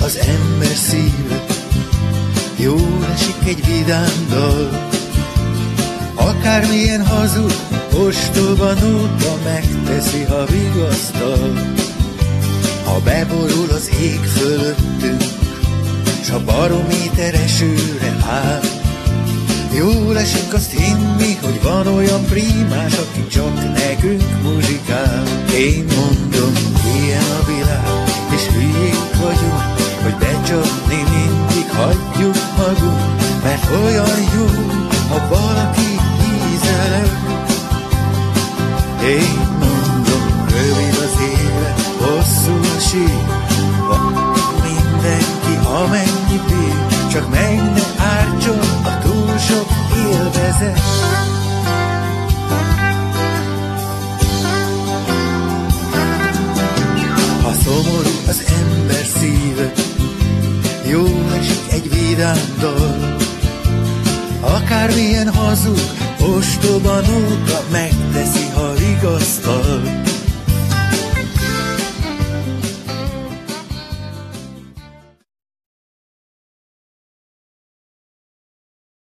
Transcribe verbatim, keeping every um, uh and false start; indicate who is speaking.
Speaker 1: az ember szíve, jól esik egy vidám dal. Akármilyen hazug, ostoba nóta megteszi, ha vigasztal. Ha beborul az ég fölöttünk, s a barométer esőre áll, jól esik azt hinni, hogy van olyan prímás, aki csak nekünk muzsikál. Én mondom, ilyen a világ, és hülyék vagyunk, hogy becsapni mindig hagyjuk magunk, mert olyan jó, ha valaki ízel. Én mondom, rövid az élet, hosszú a sír, mindenki amennyi bír, csak meg ne ártson a túl sok élvezet. Ha szomorú az ember szíve, jól esik egy vidám dal. Akármilyen hazug, ostoba nóta megteszi, ha vigasztal.